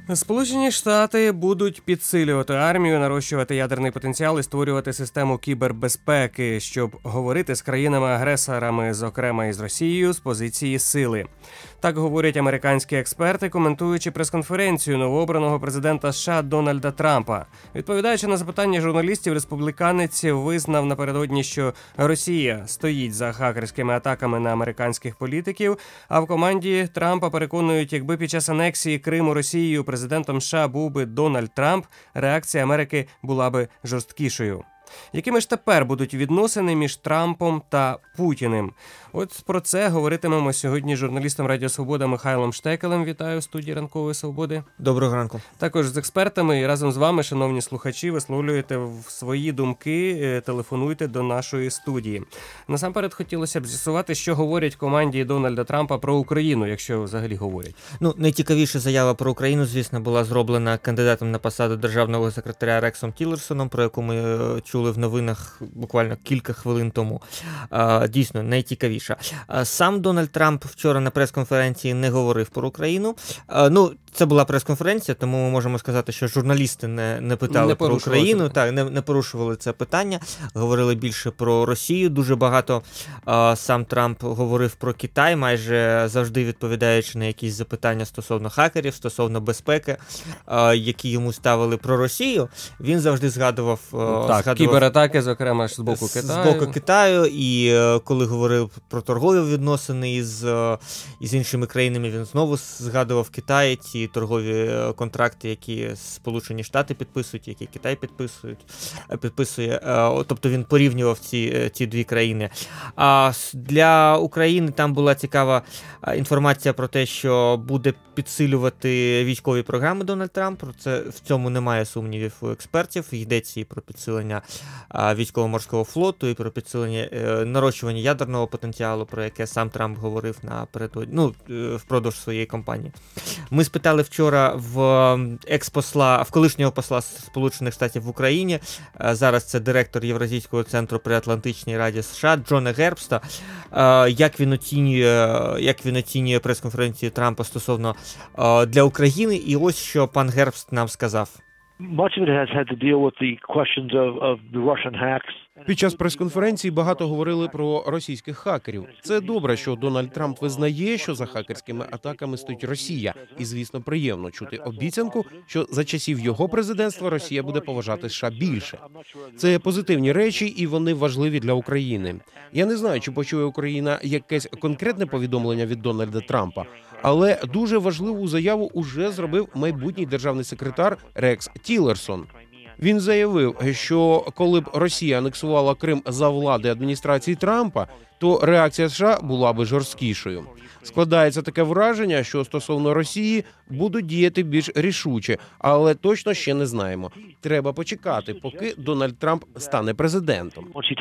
Сполучені Штати будуть підсилювати армію, нарощувати ядерний потенціал і створювати систему кібербезпеки, щоб говорити з країнами-агресорами, зокрема із Росією, з позиції сили. Так говорять американські експерти, коментуючи прес-конференцію новообраного президента США Дональда Трампа. Відповідаючи на запитання журналістів, республіканець визнав напередодні, що Росія стоїть за хакерськими атаками на американських політиків, а в команді Трампа переконують, якби під час анексії Криму Росією президентом США був би Дональд Трамп, реакція Америки була би жорсткішою. Якими ж тепер будуть відносини між Трампом та Путіним? От про це говоритимемо сьогодні з журналістом Радіо Свобода Михайлом Штекелем. Вітаю в студії Ранкової Свободи. Доброго ранку. Також з експертами і разом з вами, шановні слухачі, висловлюєте свої думки, телефонуйте до нашої студії. Насамперед хотілося б з'ясувати, що говорять команді Дональда Трампа про Україну, якщо взагалі говорять. Найцікавіша заява про Україну, звісно, була зроблена кандидатом на посаду державного секретаря Рексом Тіллерсоном, про яку ми чули в новинах буквально кілька хвилин тому. Дійсно, найцікавіша. Сам Дональд Трамп вчора на прес-конференції не говорив про Україну. Це була прес-конференція, тому ми можемо сказати, що журналісти не питали про Україну, не порушували це питання, говорили більше про Росію. Дуже багато сам Трамп говорив про Китай, майже завжди відповідаючи на якісь запитання стосовно хакерів, стосовно безпеки, які йому ставили про Росію. Він завжди згадував кібератаки, зокрема, з боку Китаю. З боку Китаю, і коли говорив про торгові відносини із іншими країнами, він знову згадував Китай, ці торгові контракти, які Сполучені Штати підписують, які Китай підписує. Тобто він порівнював ці дві країни. А для України там була цікава інформація про те, що буде підсилювати військові програми Дональд Трамп. В цьому немає сумнівів у експертів. Йдеться і про підсилення військово-морського флоту, і про підсилення нарощування ядерного потенціалу, про яке сам Трамп говорив впродовж своєї кампанії. Ми спитали вчора в колишнього посла Сполучених Штатів в Україні, зараз це директор Євразійського центру при Атлантичній Раді США, Джона Гербста, як він оцінює прес-конференцію Трампа стосовно для України, і ось що пан Гербст нам сказав. Під час прес-конференції багато говорили про російських хакерів. Це добре, що Дональд Трамп визнає, що за хакерськими атаками стоїть Росія. І, звісно, приємно чути обіцянку, що за часів його президентства Росія буде поважати США більше. Це позитивні речі, і вони важливі для України. Я не знаю, чи почує Україна якесь конкретне повідомлення від Дональда Трампа, але дуже важливу заяву уже зробив майбутній державний секретар Рекс Тіллерсон. Він заявив, що коли б Росія анексувала Крим за влади адміністрації Трампа, то реакція США була би жорсткішою. Складається таке враження, що стосовно Росії будуть діяти більш рішуче, але точно ще не знаємо. Треба почекати, поки Дональд Трамп стане президентом.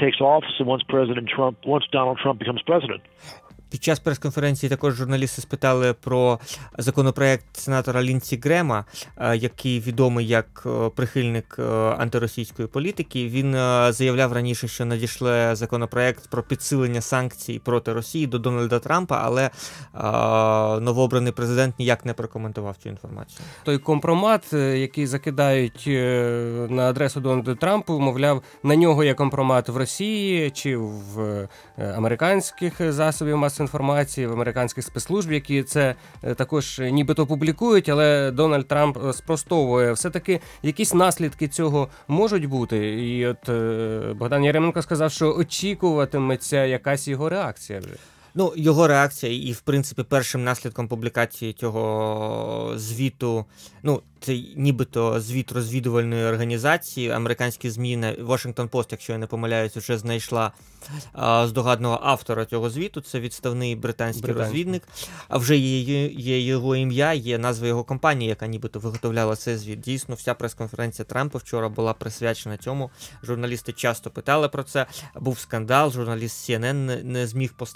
Під час прес-конференції також журналісти спитали про законопроект сенатора Лінсі Грема, який відомий як прихильник антиросійської політики. Він заявляв раніше, що надійшле законопроект про підсилення санкцій проти Росії до Дональда Трампа, але новообраний президент ніяк не прокоментував цю інформацію. Той компромат, який закидають на адресу Дональда Трампа, мовляв, на нього є компромат в Росії чи в американських засобів масової інформації, в американських спецслужб, які це також нібито публікують, але Дональд Трамп спростовує. Все-таки якісь наслідки цього можуть бути. І от Богдан Яременко сказав, що очікуватиметься якась його реакція вже. Його реакція і, в принципі, першим наслідком публікації цього звіту, це нібито звіт розвідувальної організації, американські ЗМІ, Washington Post, якщо я не помиляюсь, вже знайшла здогадного автора цього звіту, це відставний британський розвідник, а вже є його ім'я, є назва його компанії, яка нібито виготовляла цей звіт. Дійсно, вся прес-конференція Трампа вчора була присвячена цьому. Журналісти часто питали про це. Був скандал, журналіст CNN не зміг поставити питання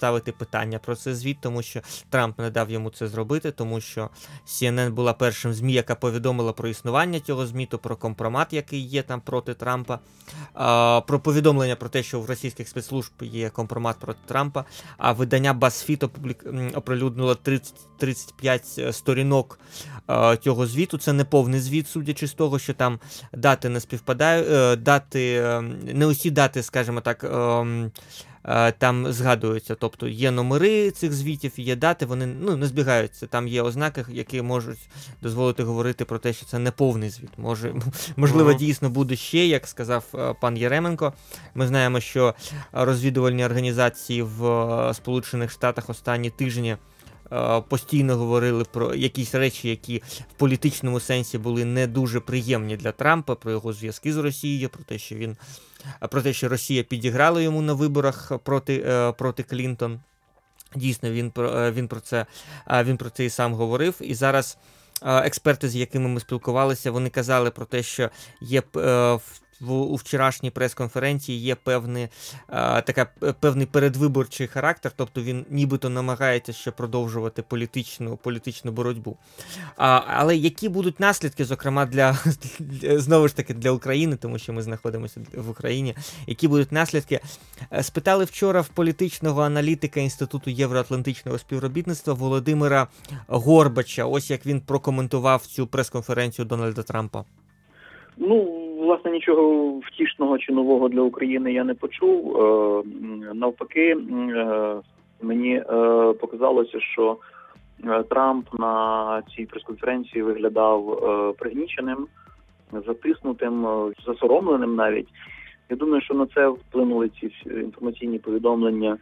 питання про цей звіт, тому що Трамп не дав йому це зробити, тому що CNN була першим ЗМІ, яка повідомила про існування цього звіту, про компромат, який є там проти Трампа, про повідомлення про те, що в російських спецслужб є компромат проти Трампа, а видання BuzzFeed оприлюднило 35 сторінок цього звіту. Це не повний звіт, судячи з того, що там дати не співпадають, не усі дати, скажімо так, там згадуються, тобто є номери цих звітів, є дати, вони не збігаються, там є ознаки, які можуть дозволити говорити про те, що це не повний звіт. Можливо, дійсно буде ще, як сказав пан Яременко. Ми знаємо, що розвідувальні організації в Сполучених Штатах останні тижні постійно говорили про якісь речі, які в політичному сенсі були не дуже приємні для Трампа, про його зв'язки з Росією, про те, що Росія підіграла йому на виборах проти Клінтон. Дійсно, він про це і сам говорив. І зараз експерти, з якими ми спілкувалися, вони казали про те, що є у вчорашній прес-конференції є певний передвиборчий характер, тобто він нібито намагається ще продовжувати політичну боротьбу. Але які будуть наслідки, зокрема, знову ж таки для України, тому що ми знаходимося в Україні, які будуть наслідки? Спитали вчора в політичного аналітика Інституту євроатлантичного співробітництва Володимира Горбача. Ось як він прокоментував цю прес-конференцію Дональда Трампа. Власне, нічого втішного чи нового для України я не почув. Навпаки, мені показалося, що Трамп на цій прес-конференції виглядав пригніченим, затиснутим, засоромленим навіть. Я думаю, що на це вплинули ці інформаційні повідомлення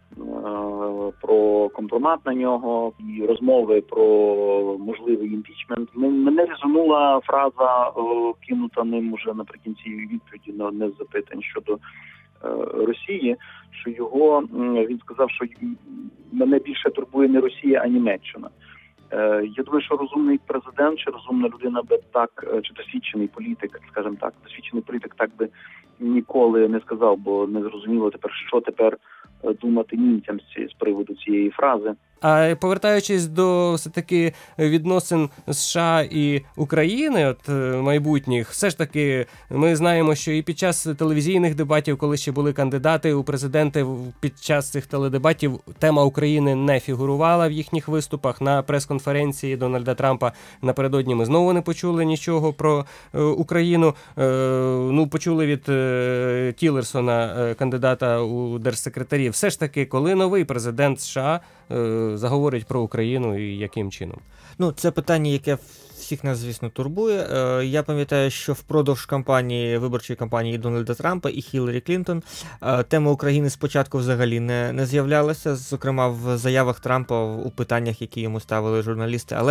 про компромат на нього і розмови про можливий імпічмент. Мене резонула фраза, кинута ним уже наприкінці відповіді на одне з запитань щодо Росії, що він сказав, що мене більше турбує не Росія, а Німеччина. Я думаю, що розумний президент чи розумна людина би так, чи досвідчений політик, скажімо так, досвідчений політик так би ніколи не сказав, бо не зрозуміло що тепер думати німцям з приводу цієї фрази. А повертаючись до все-таки відносин США і України, майбутніх, все ж таки ми знаємо, що і під час телевізійних дебатів, коли ще були кандидати у президенти, під час цих теледебатів тема України не фігурувала в їхніх виступах. На прес-конференції Дональда Трампа напередодні ми знову не почули нічого про Україну. Почули від Тілерсона, кандидата у держсекретарі. Все ж таки, коли новий президент США заговорить про Україну і яким чином? Це питання, яке всіх нас, звісно, турбує. Я пам'ятаю, що впродовж виборчої кампанії Дональда Трампа і Хіларі Клінтон тема України спочатку взагалі не з'являлася, зокрема в заявах Трампа у питаннях, які йому ставили журналісти, але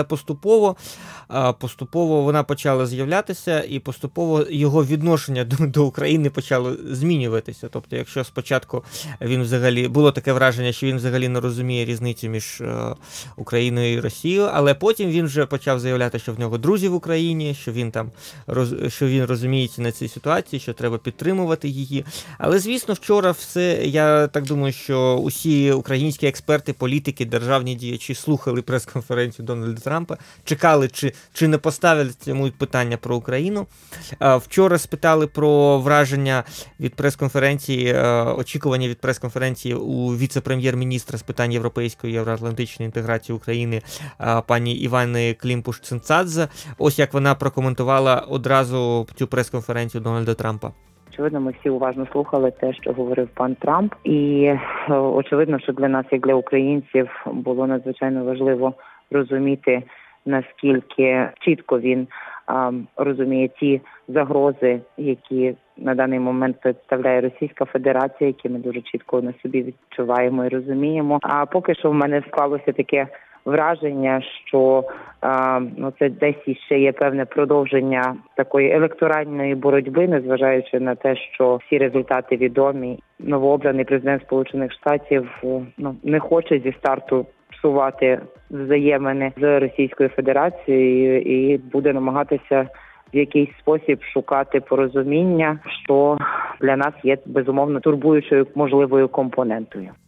поступово вона почала з'являтися і поступово його відношення до України почало змінюватися. Тобто, якщо спочатку він взагалі, було таке враження, що він взагалі не розуміє різницю між Україною і Росією, але потім він вже почав заявляти, що в нього друзі в Україні, що він розуміється на цій ситуації, що треба підтримувати її. Але, звісно, вчора я так думаю, що усі українські експерти, політики, державні діячі слухали прес-конференцію Дональда Трампа, чекали, чи не поставлять йому питання про Україну. Вчора спитали про враження від прес-конференції, очікування від прес-конференції у віце-прем'єр-міністра з питань європейської і євроатлантичної інтеграції України пані Івани Клімпуш-Цинцадзе. Ось як вона прокоментувала одразу цю прес-конференцію Дональда Трампа. Очевидно, ми всі уважно слухали те, що говорив пан Трамп. І очевидно, що для нас, як для українців, було надзвичайно важливо розуміти, наскільки чітко він розуміє ті загрози, які на даний момент представляє Російська Федерація, які ми дуже чітко на собі відчуваємо і розуміємо. А поки що в мене склалося таке враження, що це десь ще є певне продовження такої електоральної боротьби, незважаючи на те, що всі результати відомі. Новообраний президент Сполучених Штатів не хоче зі старту псувати взаємини з Російською Федерацією і буде намагатися в якийсь спосіб шукати порозуміння, що для нас є безумовно турбуючою можливою компонентою.